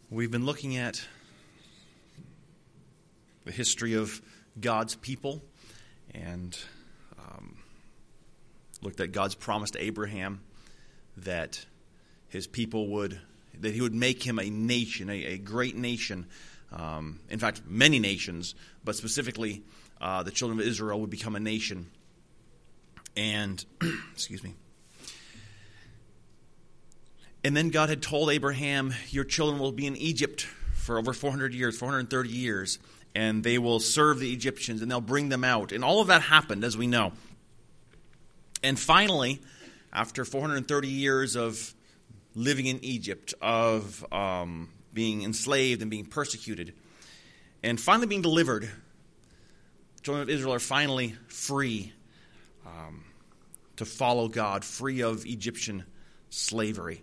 We've been looking at the history of God's people and looked at God's promise to Abraham that his people that he would make him a nation, a great nation. In fact, many nations, but specifically the children of Israel would become a nation. And, excuse me. And then God had told Abraham, your children will be in Egypt for over 400 years, 430 years, and they will serve the Egyptians, and they'll bring them out. And all of that happened, as we know. And finally, after 430 years of living in Egypt, of being enslaved and being persecuted, and finally being delivered, the children of Israel are finally free to follow God, free of Egyptian slavery.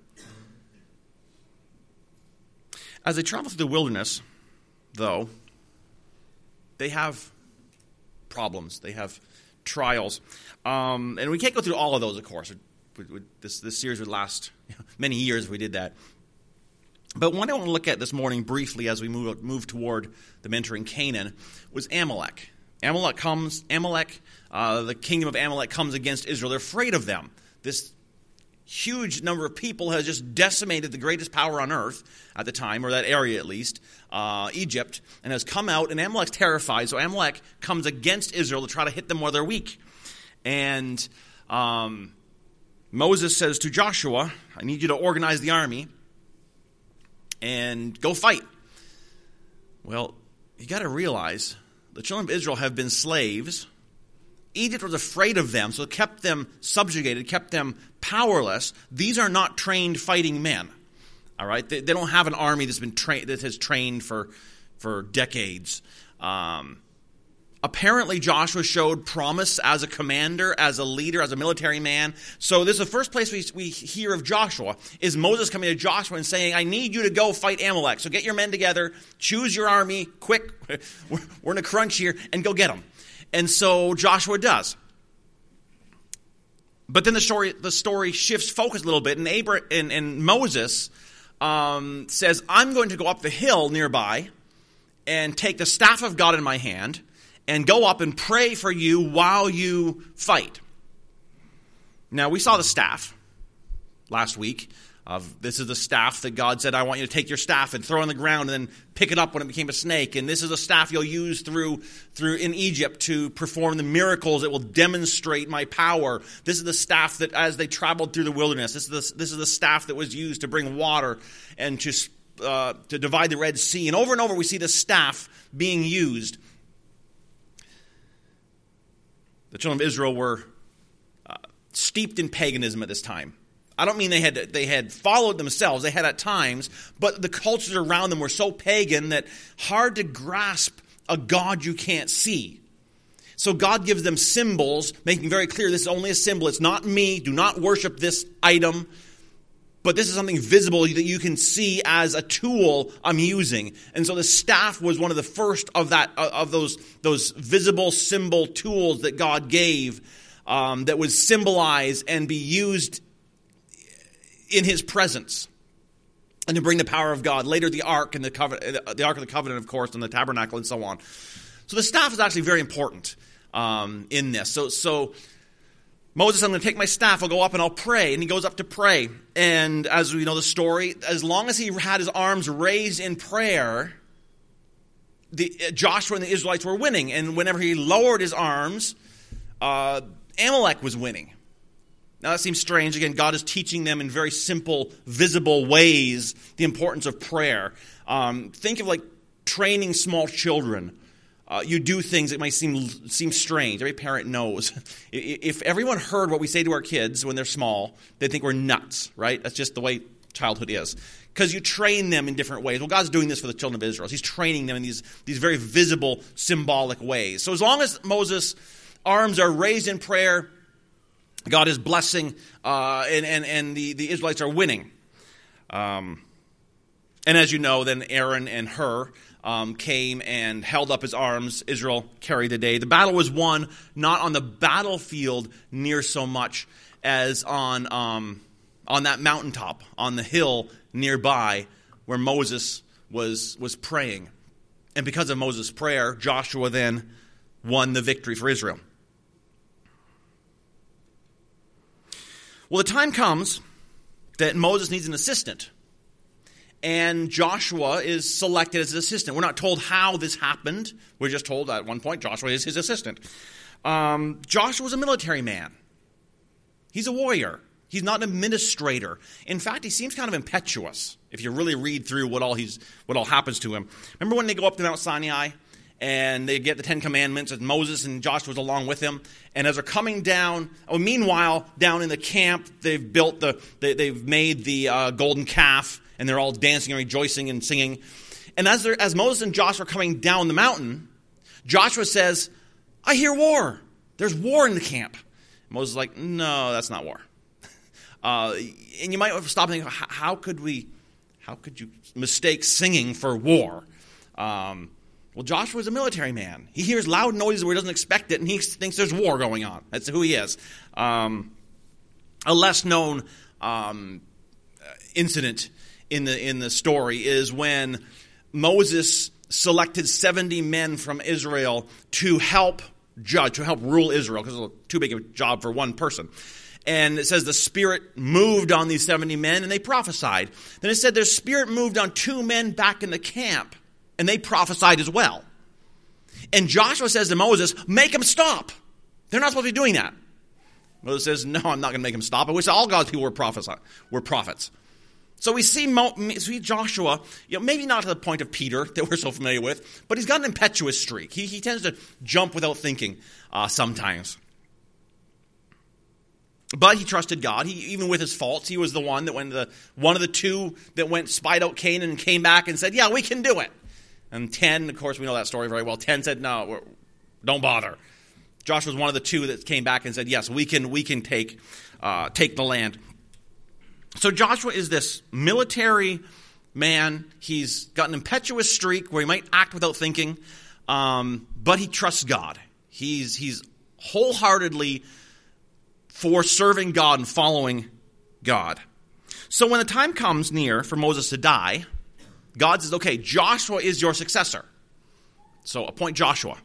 As they travel through the wilderness, though, they have problems. They have trials. And we can't go through all of those, of course. This series would last many years if we did that. But one I want to look at this morning briefly as we move toward them entering Canaan was Amalek. The kingdom of Amalek comes against Israel. They're afraid of them. This huge number of people has just decimated the greatest power on earth at the time, or that area at least, Egypt, and has come out, and Amalek's terrified, so Amalek comes against Israel to try to hit them while they're weak. And Moses says to Joshua, I need you to organize the army and go fight. Well, you got to realize the children of Israel have been slaves. Egypt was afraid of them, so it kept them subjugated, kept them powerless. These are not trained fighting men. All right, they don't have an army that has trained for decades. Apparently, Joshua showed promise as a commander, as a leader, as a military man. So this is the first place we hear of Joshua, is Moses coming to Joshua and saying, I need you to go fight Amalek. So get your men together, choose your army, quick, we're in a crunch here, and go get them. And so Joshua does. But then the story shifts focus a little bit, and Moses says, I'm going to go up the hill nearby and take the staff of God in my hand and go up and pray for you while you fight. Now, we saw the staff last week. This is the staff that God said, I want you to take your staff and throw it on the ground and then pick it up when it became a snake. And this is a staff you'll use through in Egypt to perform the miracles that will demonstrate my power. This is the staff that as they traveled through the wilderness, this is the staff that was used to bring water and to divide the Red Sea. And over we see the staff being used. The children of Israel were steeped in paganism at this time. I don't mean they had followed themselves. They had at times, but the cultures around them were so pagan that hard to grasp a God you can't see. So God gives them symbols, making very clear this is only a symbol. It's not me. Do not worship this item. But this is something visible that you can see as a tool I'm using. And so the staff was one of the first of those visible symbol tools that God gave that would symbolize and be used in his presence and to bring the power of God. Later, the Ark and the Ark of the Covenant, of course, and the tabernacle and so on. So the staff is actually very important in this. So Moses, I'm going to take my staff, I'll go up and I'll pray. And he goes up to pray. And as we know the story, as long as he had his arms raised in prayer, Joshua and the Israelites were winning. And whenever he lowered his arms, Amalek was winning. Now that seems strange. Again, God is teaching them in very simple, visible ways the importance of prayer. Think of like training small children. You do things that might seem strange. Every parent knows. If everyone heard what we say to our kids when they're small, they'd think we're nuts, right? That's just the way childhood is. Because you train them in different ways. Well, God's doing this for the children of Israel. He's training them in these very visible, symbolic ways. So as long as Moses' arms are raised in prayer, God is blessing, and the Israelites are winning. And as you know, then Aaron and Hur came and held up his arms. Israel carried the day. The battle was won not on the battlefield near so much as on that mountaintop, on the hill nearby, where Moses was praying. And because of Moses' prayer, Joshua then won the victory for Israel. Well, the time comes that Moses needs an assistant. And Joshua is selected as his assistant. We're not told how this happened. We're just told at one point Joshua is his assistant. Joshua was a military man. He's a warrior. He's not an administrator. In fact, he seems kind of impetuous if you really read through what all happens to him. Remember when they go up to Mount Sinai and they get the Ten Commandments and Moses and Joshua's along with him? And as they're coming down, meanwhile, down in the camp, they've made the golden calf, and they're all dancing and rejoicing and singing. And as Moses and Joshua are coming down the mountain, Joshua says, "I hear war. There's war in the camp." Moses is like, "No, that's not war." And you might stop and think, how could you mistake singing for war? Well, Joshua is a military man. He hears loud noises where he doesn't expect it, and he thinks there's war going on. That's who he is. A less known incident in the story is when Moses selected 70 men from Israel to help rule Israel, because it was too big a job for one person. And it says the Spirit moved on these 70 men, and they prophesied. Then it said their Spirit moved on 2 men back in the camp, and they prophesied as well. And Joshua says to Moses, "Make them stop. They're not supposed to be doing that." Moses says, "No, I'm not going to make them stop. I wish all God's people were prophets." So we see Joshua, maybe not to the point of Peter that we're so familiar with, but he's got an impetuous streak. He tends to jump without thinking sometimes. But he trusted God. Even with his faults, he was the one that one of the 2 that went spied out Canaan and came back and said, "Yeah, we can do it." And 10, of course, we know that story very well. 10 said, "No, don't bother." Joshua was one of the 2 that came back and said, "Yes, we can take the land." So Joshua is this military man. He's got an impetuous streak where he might act without thinking, but he trusts God. He's wholeheartedly for serving God and following God. So when the time comes near for Moses to die, God says, "Okay, Joshua is your successor. So appoint Joshua."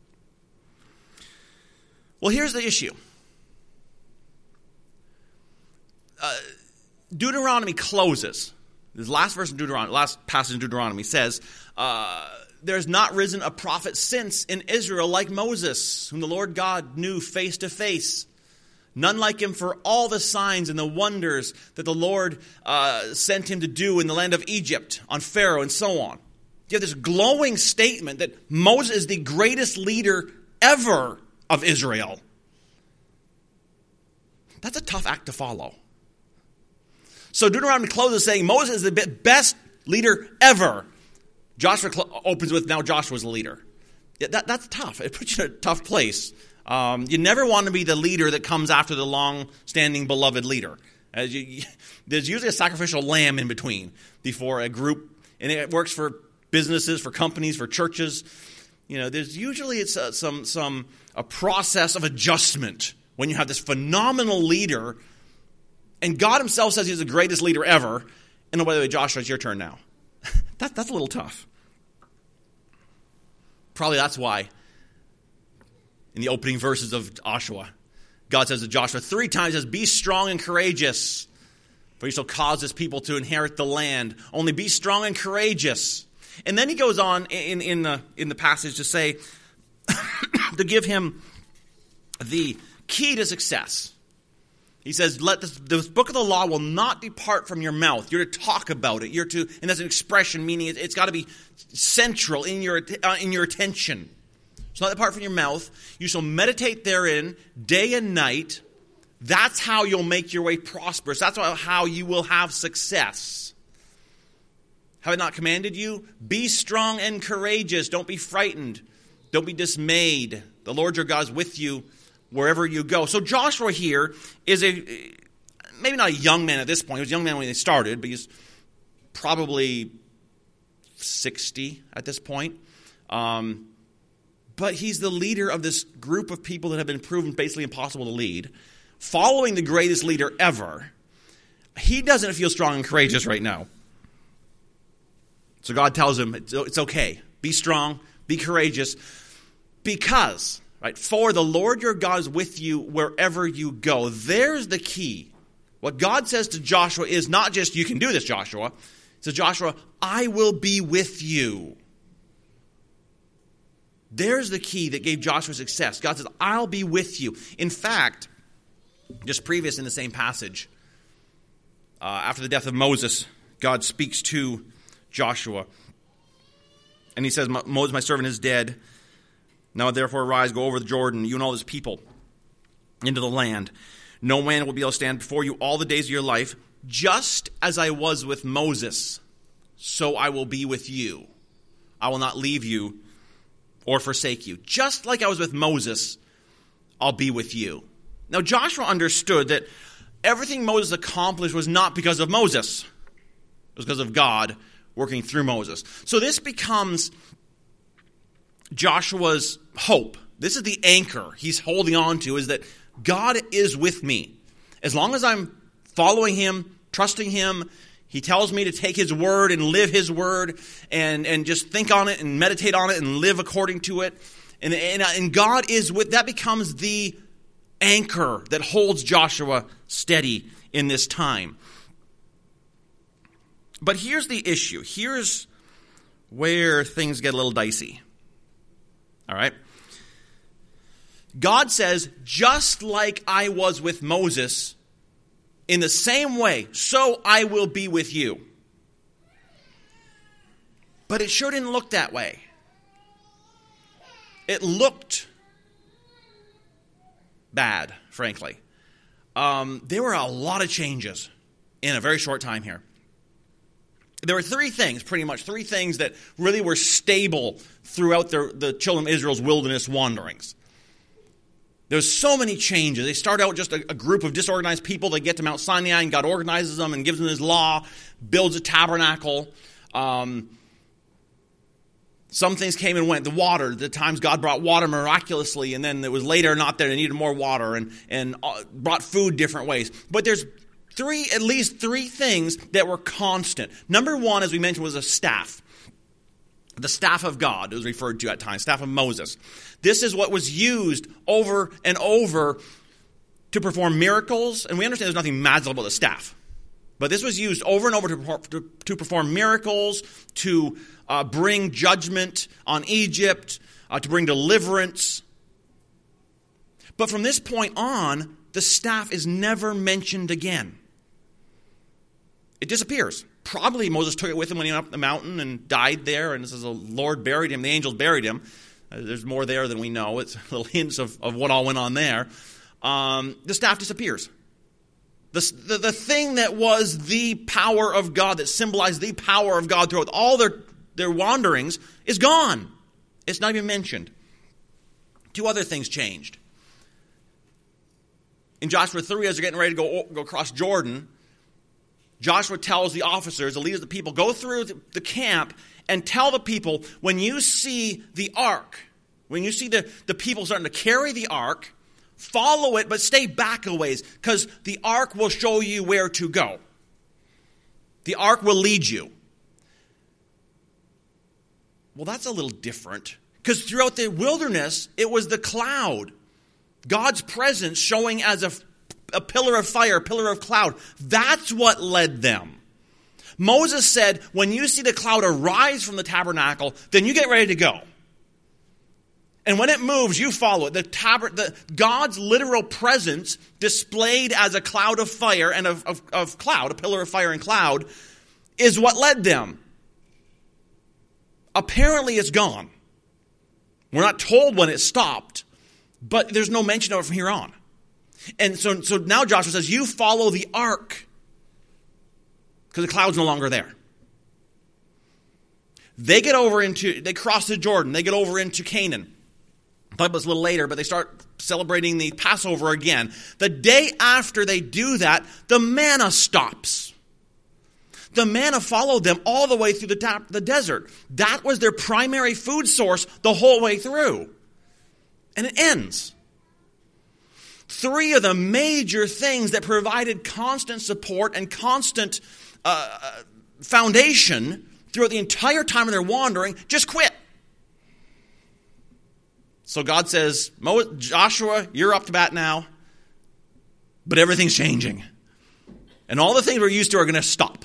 Well, here's the issue. Deuteronomy closes. This last verse in Deuteronomy, last passage in Deuteronomy says, "There's not risen a prophet since in Israel like Moses, whom the Lord God knew face to face. None like him for all the signs and the wonders that the Lord sent him to do in the land of Egypt, on Pharaoh, and so on." You have this glowing statement that Moses is the greatest leader ever of Israel. That's a tough act to follow. So Deuteronomy closes saying Moses is the best leader ever. Joshua opens with, now Joshua's the leader. Yeah, that's tough. It puts you in a tough place. You never want to be the leader that comes after the long-standing beloved leader. There's usually a sacrificial lamb in between before a group, and it works for businesses, for companies, for churches. There's usually a process of adjustment when you have this phenomenal leader. And God himself says he's the greatest leader ever. And by the way, Joshua, it's your turn now. That's a little tough. Probably that's why in the opening verses of Joshua, God says to Joshua 3 times, says, "Be strong and courageous, for you shall cause this people to inherit the land. Only be strong and courageous." And then he goes on in the passage to say, to give him the key to success. He says, "Let this book of the law will not depart from your mouth." You're to talk about it. And that's an expression meaning it's got to be central in your attention. It's not depart from your mouth. You shall meditate therein day and night. That's how you'll make your way prosperous. That's how you will have success. Have I not commanded you? Be strong and courageous. Don't be frightened. Don't be dismayed. The Lord your God is with you wherever you go. So Joshua here is maybe not a young man at this point. He was a young man when they started, but he's probably 60 at this point. But he's the leader of this group of people that have been proven basically impossible to lead, following the greatest leader ever. He doesn't feel strong and courageous right now. So God tells him, it's okay. Be strong, be courageous, because, right, for the Lord your God is with you wherever you go. There's the key. What God says to Joshua is not just, you can do this, Joshua. It says, Joshua, I will be with you. There's the key that gave Joshua success. God says, I'll be with you. In fact, just previous in the same passage, after the death of Moses, God speaks to Joshua. And he says, Moses, my servant, is dead. Now therefore arise, go over the Jordan, you and all this people, into the land. No man will be able to stand before you all the days of your life. Just as I was with Moses, so I will be with you. I will not leave you or forsake you. Just like I was with Moses, I'll be with you. Now Joshua understood that everything Moses accomplished was not because of Moses. It was because of God working through Moses. So this becomes Joshua's hope. This is the anchor he's holding on to, is that God is with me. As long as I'm following him, trusting him, he tells me to take his word and live his word and just think on it and meditate on it and live according to it. And God is with, that becomes the anchor that holds Joshua steady in this time. But here's the issue. Here's where things get a little dicey. All right? God says, just like I was with Moses, in the same way, so I will be with you. But it sure didn't look that way. It looked bad, frankly. There were a lot of changes in a very short time here. There were three things that really were stable throughout the children of Israel's wilderness wanderings. There's so many changes. They start out just a group of disorganized people. They get to Mount Sinai, and God organizes them and gives them his law, builds a tabernacle. Some things came and went. The water, the times God brought water miraculously, and then it was later not there. They needed more water and brought food different ways. But there's at least three things that were constant. Number one, as we mentioned, was a staff. The staff of God, it was referred to at times, staff of Moses. This is what was used over and over to perform miracles. And we understand there's nothing magical about the staff. But this was used over and over to perform miracles, to bring judgment on Egypt, to bring deliverance. But from this point on, the staff is never mentioned again. It disappears. Probably Moses took it with him when he went up the mountain and died there, and it says the Lord buried him, the angels buried him. There's more there than we know. It's little hints of what all went on there. The staff disappears. The thing that was the power of God, that symbolized the power of God throughout all their wanderings, is gone. It's not even mentioned. Two other things changed. In Joshua 3, as they're getting ready to go across Jordan, Joshua tells the officers, the leaders of the people, go through the camp and tell the people, when you see the ark, when you see the people starting to carry the ark, follow it, but stay back a ways, because the ark will show you where to go. The ark will lead you. Well, that's a little different, because throughout the wilderness, it was the cloud, God's presence showing as a pillar of fire, a pillar of cloud. That's what led them. Moses said, when you see the cloud arise from the tabernacle, then you get ready to go. And when it moves, you follow it. God's literal presence displayed as a cloud of fire and of cloud, a pillar of fire and cloud, is what led them. Apparently it's gone. We're not told when it stopped, but there's no mention of it from here on. And so now Joshua says, you follow the ark, because the cloud's no longer there. They cross the Jordan, they get over into Canaan. I thought it was a little later, but they start celebrating the Passover again. The day after they do that, the manna stops. The manna followed them all the way through the desert. That was their primary food source the whole way through. And it ends. Three of the major things that provided constant support and constant foundation throughout the entire time of their wandering, just quit. So God says, Joshua, you're up to bat now, but everything's changing. And all the things we're used to are going to stop.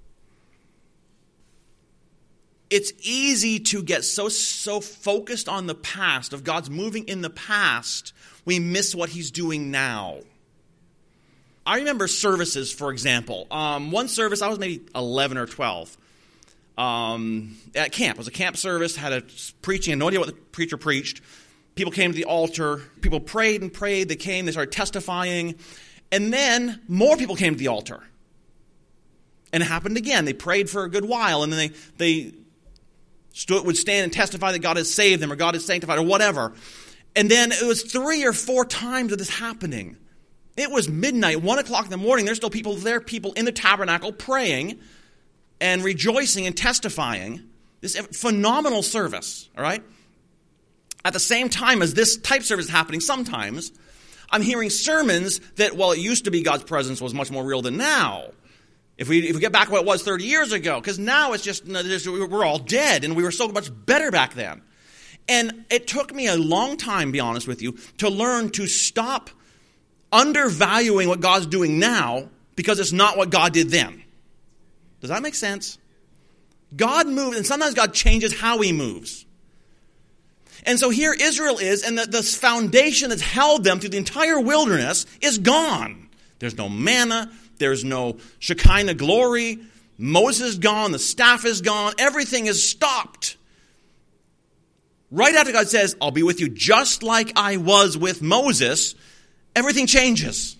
It's easy to get so focused on the past, of God's moving in the past, we miss what he's doing now. I remember services, for example. One service, I was maybe 11 or 12, at camp. It was a camp service, had a preaching, and no idea what the preacher preached. People came to the altar. People prayed and prayed. They came. They started testifying. And then more people came to the altar. And it happened again. They prayed for a good while. And then they would stand and testify that God has saved them or God has sanctified or whatever. And then it was 3 or 4 times of this happening. It was midnight, 1 o'clock in the morning. There's still people there, people in the tabernacle praying and rejoicing and testifying. This phenomenal service, all right? At the same time as this type service is happening, sometimes I'm hearing sermons that, well, it used to be God's presence was much more real than now. If we get back to what it was 30 years ago, because now it's just, we're all dead, and we were so much better back then. And it took me a long time, to be honest with you, to learn to stop undervaluing what God's doing now because it's not what God did then. Does that make sense? God moves, and sometimes God changes how he moves. And so here Israel is, and the foundation that's held them through the entire wilderness is gone. There's no manna. There's no Shekinah glory. Moses is gone. The staff is gone. Everything is stopped. Right after God says, I'll be with you just like I was with Moses, everything changes.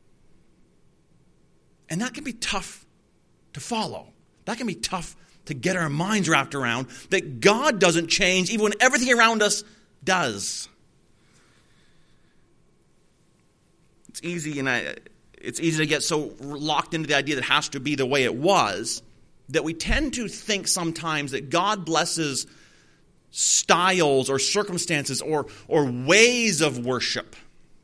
And that can be tough to follow. That can be tough to get our minds wrapped around, that God doesn't change even when everything around us does. It's easy to get so locked into the idea that it has to be the way it was, that we tend to think sometimes that God blesses styles or circumstances or ways of worship.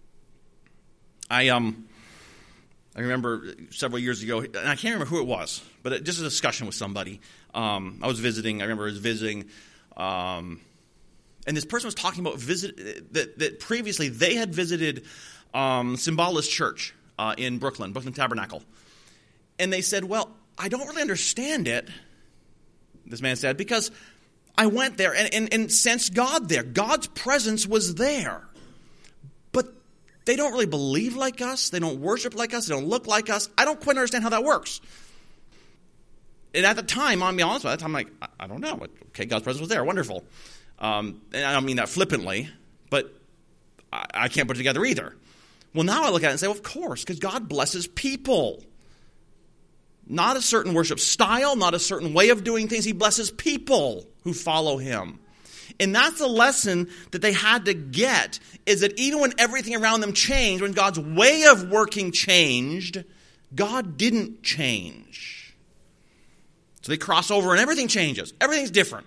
I remember several years ago, and I can't remember who it was, but just a discussion with somebody. I remember I was visiting, and this person was talking about that previously they had visited Symbolists Church in Brooklyn Tabernacle. And they said, well, I don't really understand it, this man said, because I went there and sensed God there. God's presence was there. But they don't really believe like us. They don't worship like us. They don't look like us. I don't quite understand how that works. And at the time, I'll be honest with you, I'm like, I don't know. Okay, God's presence was there. Wonderful. And I don't mean that flippantly, but I can't put it together either. Well, now I look at it and say, well, of course, because God blesses people. Not a certain worship style, not a certain way of doing things. He blesses people who follow him. And that's the lesson that they had to get, is that even when everything around them changed, when God's way of working changed, God didn't change. So they cross over and everything changes. Everything's different.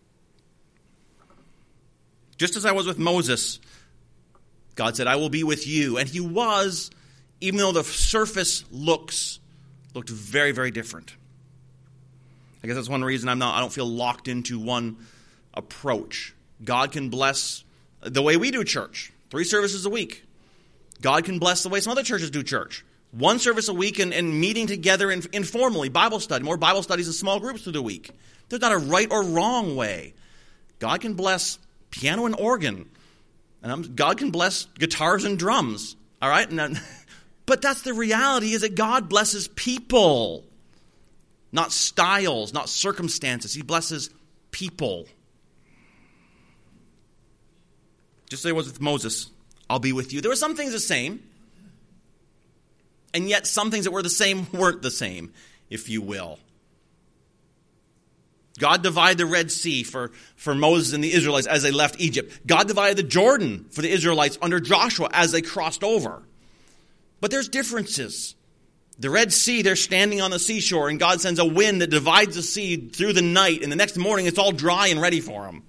Just as I was with Moses, God said, I will be with you. And he was, even though the surface looked very, very different. I guess that's one reason I don't feel locked into one approach. God can bless the way we do church, 3 services a week. God can bless the way some other churches do church. 1 service a week and meeting together informally, Bible study, more Bible studies in small groups through the week. There's not a right or wrong way. God can bless piano and organ. And God can bless guitars and drums. All right? But that's the reality, is that God blesses people, not styles, not circumstances. He blesses people. Just as it was with Moses, I'll be with you. There were some things the same, and yet some things that were the same weren't the same, if you will. God divided the Red Sea for Moses and the Israelites as they left Egypt. God divided the Jordan for the Israelites under Joshua as they crossed over. But there's differences. The Red Sea, they're standing on the seashore, and God sends a wind that divides the sea through the night, and the next morning it's all dry and ready for them.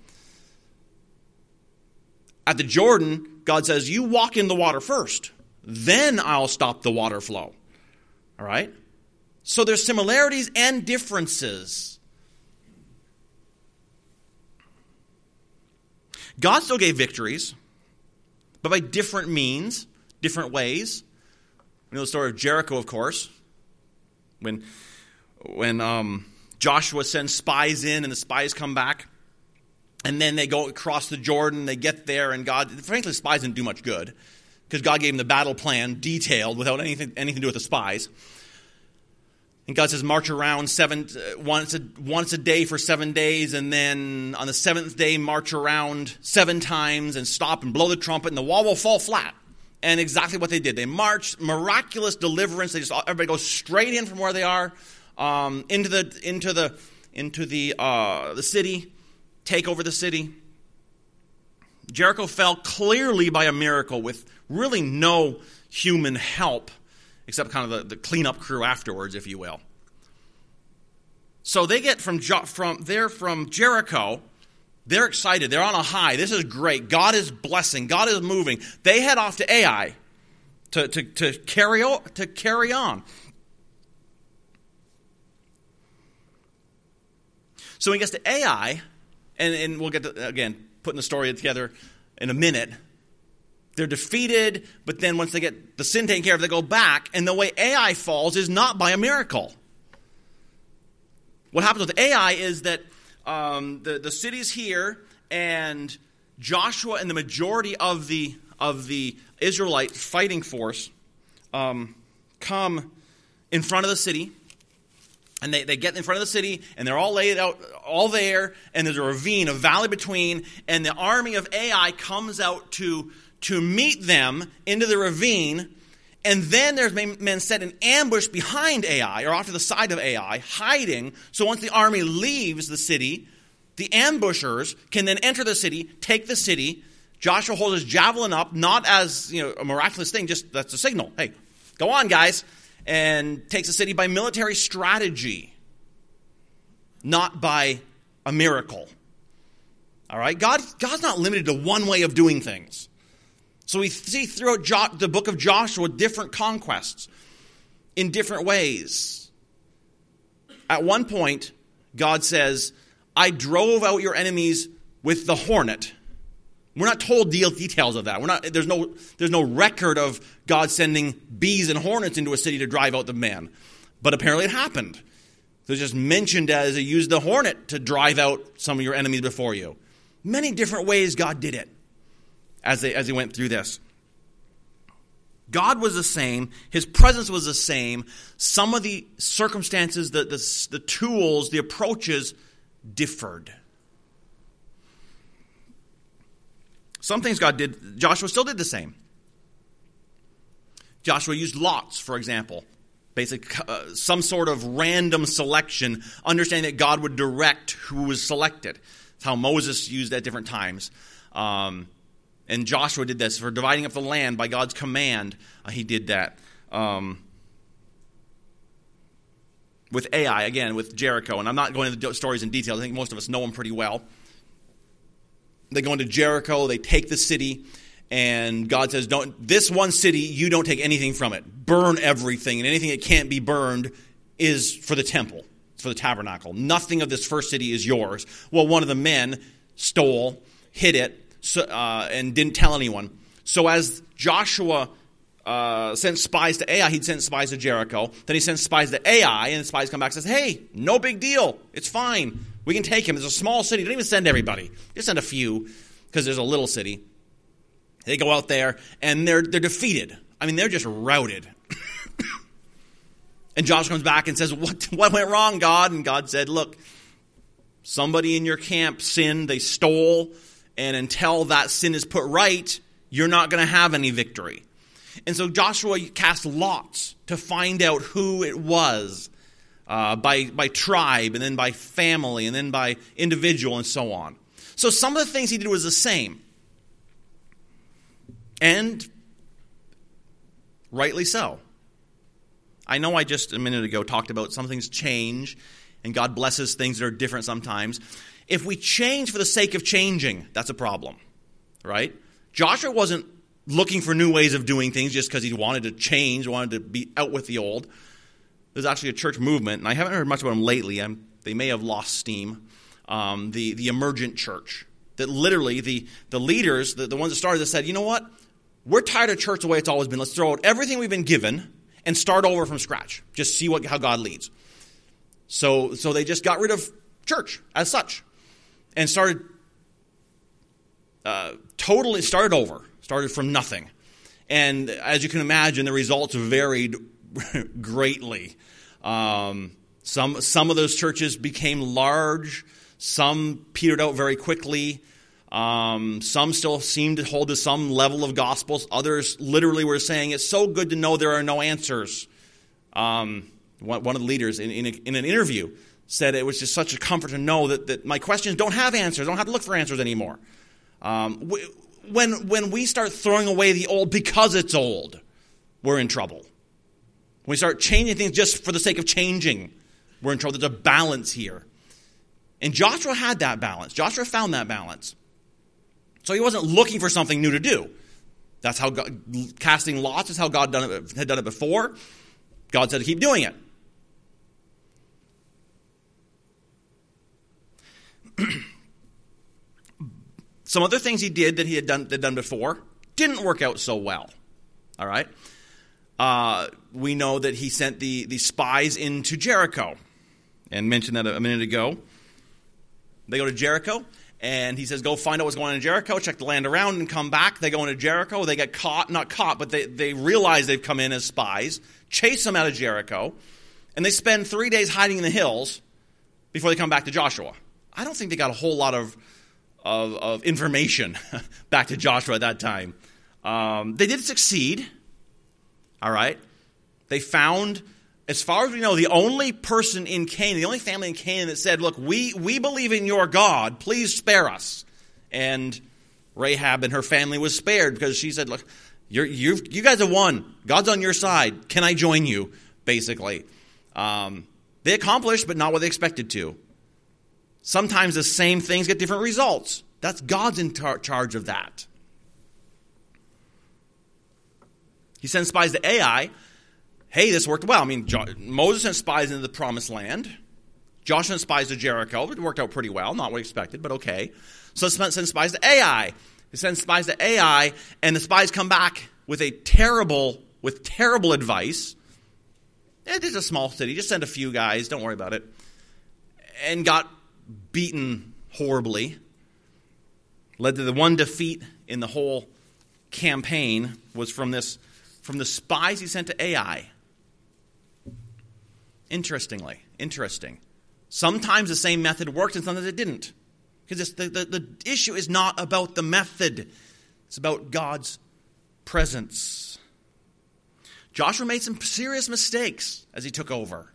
At the Jordan, God says, you walk in the water first, then I'll stop the water flow. All right? So there's similarities and differences. God still gave victories, but by different means, different ways. You know the story of Jericho, of course, when Joshua sends spies in and the spies come back, and then they go across the Jordan, they get there, and God, frankly, the spies didn't do much good, because God gave them the battle plan, detailed, without anything to do with the spies. And God says, march around once a day for 7 days, and then on the seventh day, march around 7 times and stop and blow the trumpet, and the wall will fall flat. And exactly what they did. They marched, miraculous deliverance. Everybody goes straight in from where they are into the city, take over the city. Jericho fell clearly by a miracle with really no human help, except kind of the cleanup crew afterwards, if you will. So they get from Jericho. They're excited. They're on a high. This is great. God is blessing. God is moving. They head off to Ai to carry on. So when he gets to Ai, and we'll get to, again, putting the story together in a minute. They're defeated, but then once they get the sin taken care of, they go back, and the way Ai falls is not by a miracle. What happens with Ai is that the city's here, and Joshua and the majority of the Israelite fighting force come in front of the city, and they get in front of the city, and they're all laid out, all there, and there's a ravine, a valley between, and the army of Ai comes out to meet them into the ravine, and then there's men set in ambush behind Ai, or off to the side of Ai, hiding, so once the army leaves the city, the ambushers can then enter the city, take the city. Joshua holds his javelin up, not as a miraculous thing, just that's a signal. Hey, go on, guys. And takes the city by military strategy, not by a miracle. All right? God's not limited to one way of doing things. So we see throughout the book of Joshua different conquests in different ways. At one point, God says, I drove out your enemies with the hornet. We're not told details of that. There's no record of God sending bees and hornets into a city to drive out the man. But apparently it happened. It's just mentioned as he used the hornet to drive out some of your enemies before you. Many different ways God did it as he went through this. God was the same. His presence was the same. Some of the circumstances, the tools, the approaches differed. Some things God did, Joshua still did the same. Joshua used lots, for example. Some sort of random selection, understanding that God would direct who was selected. That's how Moses used at different times. And Joshua did this for dividing up the land by God's command. He did that. With Ai, again, with Jericho. And I'm not going into the stories in detail. I think most of us know them pretty well. They go into Jericho, they take the city, and God says, this one city, you don't take anything from it. Burn everything, and anything that can't be burned is for the temple, it's for the tabernacle. Nothing of this first city is yours. Well, one of the men stole, hid it, and didn't tell anyone. So as Joshua sent spies to Ai, he'd sent spies to Jericho. Then he sent spies to Ai, and the spies come back and says, hey, no big deal. It's fine. We can take him. It's a small city. Don't even send everybody. Just send a few, because there's a little city. They go out there, and they're defeated. I mean, they're just routed. And Joshua comes back and says, what went wrong, God? And God said, look, somebody in your camp sinned. They stole. And until that sin is put right, you're not going to have any victory. And so Joshua cast lots to find out who it was. By tribe, and then by family, and then by individual, and so on. So some of the things he did was the same. And rightly so. I know I just a minute ago talked about some things change, and God blesses things that are different sometimes. If we change for the sake of changing, that's a problem, right? Joshua wasn't looking for new ways of doing things just because he wanted to change, wanted to be out with the old. There's actually a church movement, and I haven't heard much about them lately. They may have lost steam. The emergent church. that literally the leaders, the ones that started this, said, you know what? We're tired of church the way it's always been. Let's throw out everything we've been given and start over from scratch. Just see how God leads. So they just got rid of church as such and started totally started over, started from nothing. And as you can imagine, the results varied greatly. Some of those churches became large. Some petered out very quickly. Some still seemed to hold to some level of gospels. Others literally were saying, it's so good to know there are no answers. One of the leaders in an interview said it was just such a comfort to know that my questions don't have answers. I don't have to look for answers anymore. When we start throwing away the old because it's old, we're in trouble. When we start changing things just for the sake of changing, we're in trouble. There's a balance here. And Joshua had that balance. Joshua found that balance. So he wasn't looking for something new to do. That's how casting lots is how God had done it before. God said to keep doing it. Some other things he did that he had done before didn't work out so well. All right. We know that he sent the spies into Jericho, and mentioned that a minute ago. They go to Jericho, and he says, go find out what's going on in Jericho, check the land around, and come back. They go into Jericho. They get not caught, but they realize they've come in as spies, chase them out of Jericho, and they spend 3 days hiding in the hills before they come back to Joshua. I don't think they got a whole lot of information back to Joshua at that time. They did succeed. All right. They found, as far as we know, the only person in Canaan, the only family in Canaan that said, look, we believe in your God. Please spare us. And Rahab and her family was spared because she said, look, you guys have won. God's on your side. Can I join you? Basically. They accomplished, but not what they expected to. Sometimes the same things get different results. That's God's in charge of that. He sends spies to Ai. Hey, this worked well. I mean, Moses sent spies into the promised land. Joshua sent spies to Jericho. It worked out pretty well. Not what we expected, but okay. So let's send spies to Ai. He sends spies to Ai, and the spies come back with terrible advice. It is a small city. Just send a few guys. Don't worry about it. And got beaten horribly. Led to the one defeat in the whole campaign was from the spies he sent to Ai. Interesting. Sometimes the same method worked and sometimes it didn't. Because the issue is not about the method. It's about God's presence. Joshua made some serious mistakes as he took over.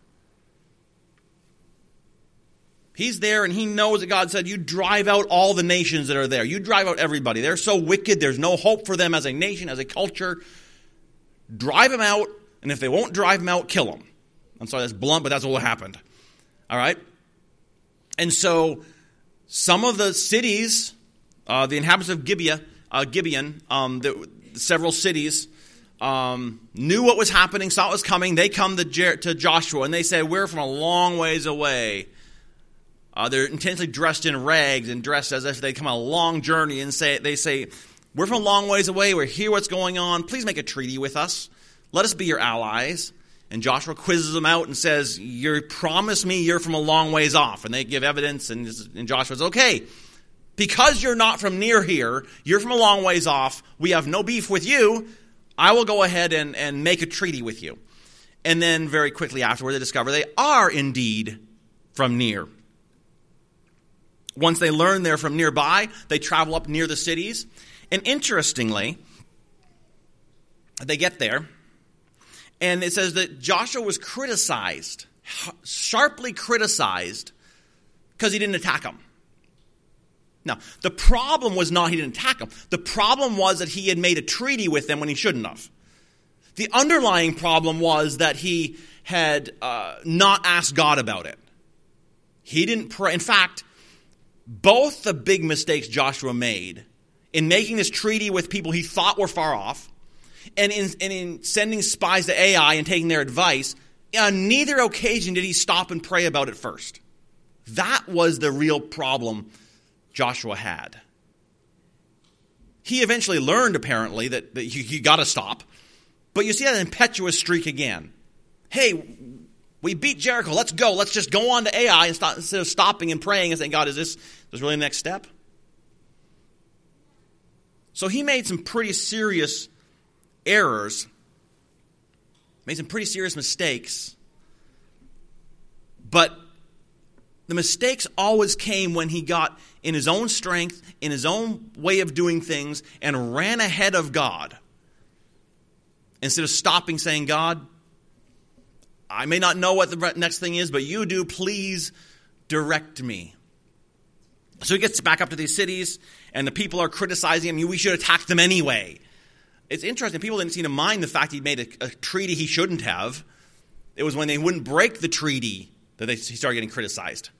He's there and he knows that God said, you drive out all the nations that are there. You drive out everybody. They're so wicked. There's no hope for them as a nation, as a culture. Drive them out, and if they won't drive them out, kill them. I'm sorry, that's blunt, but that's what happened. All right? And so some of the cities, the inhabitants of Gibeon, several cities, knew what was happening, saw what was coming. They come to Joshua, and they say, we're from a long ways away. They're intensely dressed in rags and dressed as if they come a long journey, and they say, we're from a long ways away. We're here. What's going on? Please make a treaty with us. Let us be your allies. And Joshua quizzes them out and says, you promise me you're from a long ways off. And they give evidence, and Joshua says, okay, because you're not from near here, you're from a long ways off, we have no beef with you, I will go ahead and make a treaty with you. And then very quickly afterward, they discover they are indeed from near. Once they learn they're from nearby, they travel up near the cities. And interestingly, they get there, and it says that Joshua was criticized, sharply criticized, because he didn't attack them. Now, the problem was not he didn't attack them. The problem was that he had made a treaty with them when he shouldn't have. The underlying problem was that he had not asked God about it. He didn't pray. In fact, both the big mistakes Joshua made in making this treaty with people he thought were far off, and in sending spies to Ai and taking their advice, on neither occasion did he stop and pray about it first. That was the real problem Joshua had. He eventually learned, apparently, that you got to stop. But you see that impetuous streak again. Hey, we beat Jericho. Let's go. Let's just go on to Ai and stop, instead of stopping and praying and saying, God, is this really the next step? So he made some pretty serious errors, made some pretty serious mistakes. But the mistakes always came when he got in his own strength, in his own way of doing things, and ran ahead of God. Instead of stopping, saying, God, I may not know what the next thing is, but you do. Please direct me. So he gets back up to these cities, and the people are criticizing him. We should attack them anyway. It's interesting. People didn't seem to mind the fact he made a treaty he shouldn't have. It was when they wouldn't break the treaty that he started getting criticized.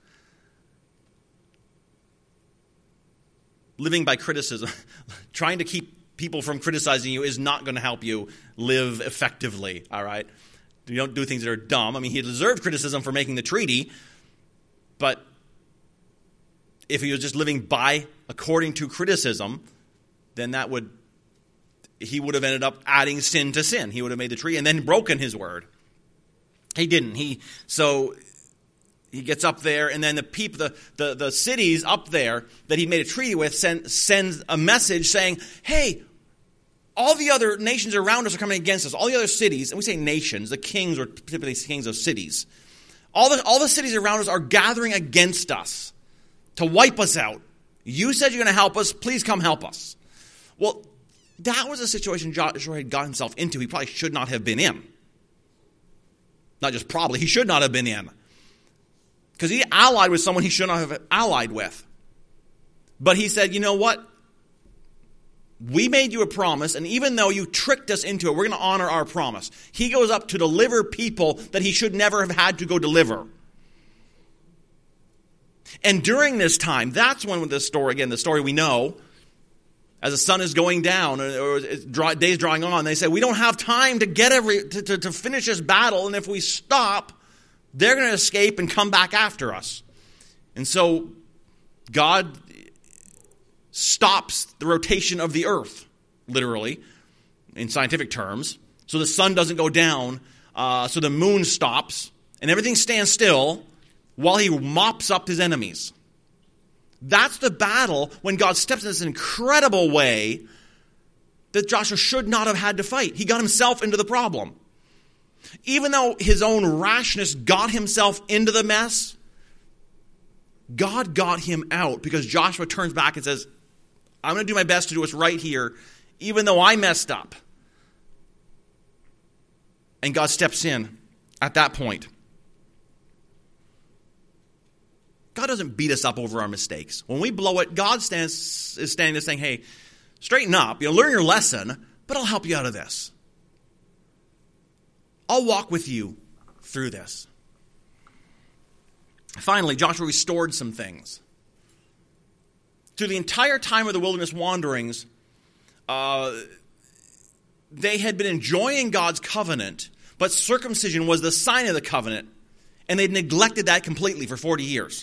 Living by criticism, trying to keep people from criticizing you is not going to help you live effectively, all right? You don't do things that are dumb. I mean, he deserved criticism for making the treaty, but if he was just living according to criticism, then he would have ended up adding sin to sin. He would have made the treaty and then broken his word. He didn't. So he gets up there, and then the people, the cities up there that he made a treaty with sends a message saying, hey, all the other nations around us are coming against us. All the other cities, and we say nations, the kings were typically kings of cities. All the cities around us are gathering against us to wipe us out. You said you're going to help us. Please come help us. Well, that was a situation Joshua had got himself into. He probably should not have been in. Not just probably, he should not have been in. Because he allied with someone he should not have allied with. But he said, you know what? We made you a promise, and even though you tricked us into it, we're going to honor our promise. He goes up to deliver people that he should never have had to go deliver. And during this time, that's when the story we know, as the sun is going down or days drawing on, they say, we don't have time to get to finish this battle, and if we stop, they're going to escape and come back after us. And so God stops the rotation of the earth, literally, in scientific terms. So the sun doesn't go down, so the moon stops, and everything stands still while he mops up his enemies. That's the battle when God steps in this incredible way that Joshua should not have had to fight. He got himself into the problem. Even though his own rashness got himself into the mess, God got him out because Joshua turns back and says, I'm going to do my best to do what's right here, even though I messed up. And God steps in at that point. God doesn't beat us up over our mistakes. When we blow it, God is standing there saying, hey, straighten up, learn your lesson, but I'll help you out of this. I'll walk with you through this. Finally, Joshua restored some things. Through the entire time of the wilderness wanderings, they had been enjoying God's covenant, but circumcision was the sign of the covenant, and they'd neglected that completely for 40 years.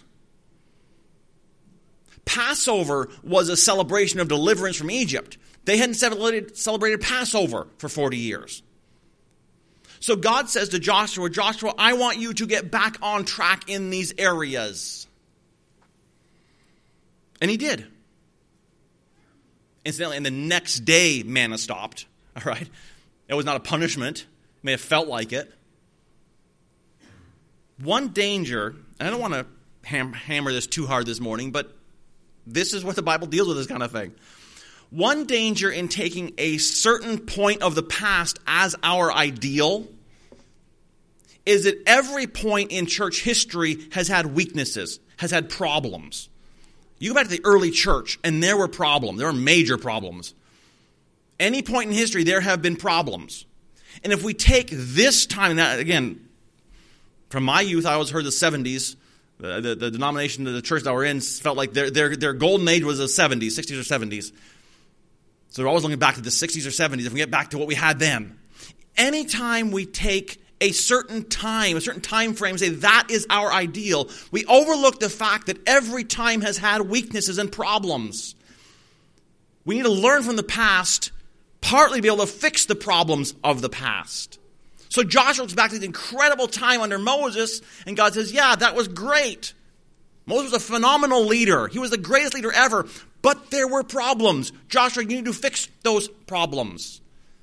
Passover was a celebration of deliverance from Egypt. They hadn't celebrated Passover for 40 years. So God says to Joshua, I want you to get back on track in these areas. And he did. Incidentally, and the next day, manna stopped. All right? It was not a punishment. It may have felt like it. One danger, and I don't want to hammer this too hard this morning, but this is what the Bible deals with, this kind of thing. One danger in taking a certain point of the past as our ideal is that every point in church history has had weaknesses, has had problems. You go back to the early church, and there were problems. There were major problems. Any point in history, there have been problems. And if we take this time, that again, from my youth, I always heard the 70s. The denomination of the church that we're in felt like their golden age was the 70s, 60s or 70s. So they're always looking back to the 60s or 70s. If we get back to what we had then. Anytime we take a certain time frame, and say that is our ideal, we overlook the fact that every time has had weaknesses and problems. We need to learn from the past, partly to be able to fix the problems of the past. So Joshua looks back to the incredible time under Moses, and God says, yeah, that was great. Moses was a phenomenal leader. He was the greatest leader ever. But there were problems. Joshua, you need to fix those problems.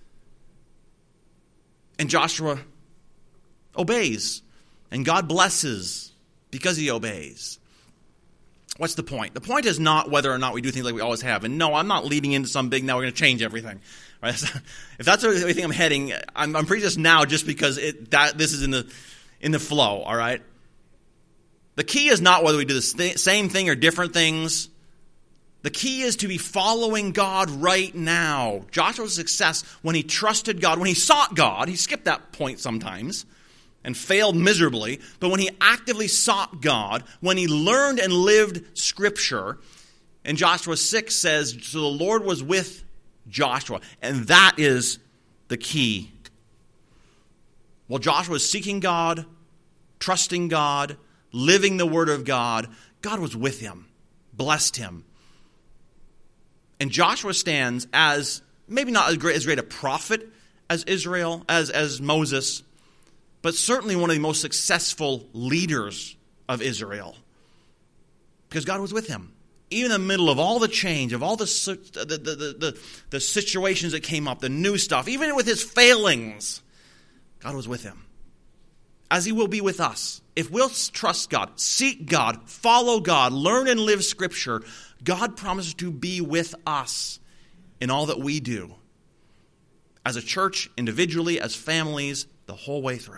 And Joshua obeys. And God blesses because he obeys. What's the point? The point is not whether or not we do things like we always have. And no, I'm not leading into some big, now we're going to change everything. Right? If that's where you think I'm heading, I'm preaching this now just because this is in the flow, all right? The key is not whether we do the same thing or different things. The key is to be following God right now. Joshua's success when he trusted God, when he sought God, he skipped that point sometimes and failed miserably, but when he actively sought God, when he learned and lived Scripture, and Joshua 6 says, so the Lord was with Joshua, and that is the key. While Joshua was seeking God, trusting God, living the Word of God, God was with him, blessed him. And Joshua stands as, maybe not as great a prophet as Israel, as Moses, but certainly one of the most successful leaders of Israel. Because God was with him. Even in the middle of all the change, of all the situations that came up, the new stuff, even with his failings, God was with him. As he will be with us. If we'll trust God, seek God, follow God, learn and live Scripture, God promises to be with us in all that we do. As a church, individually, as families, the whole way through.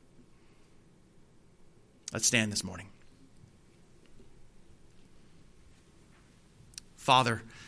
Let's stand this morning. Father,